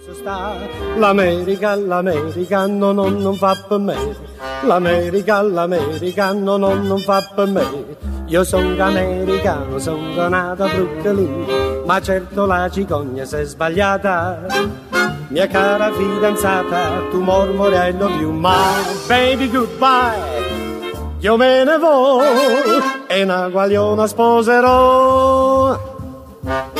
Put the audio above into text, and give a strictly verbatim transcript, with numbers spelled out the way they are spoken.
L'America, l'America, no, no, non fa per me. L'America, l'America, no, no, non fa per me. Io sono americano, sono nato a Brooklyn, ma certo la cicogna si è sbagliata. Mia cara fidanzata, tu mormorai lo più, ma baby goodbye, io me ne vo e una guagliona sposerò.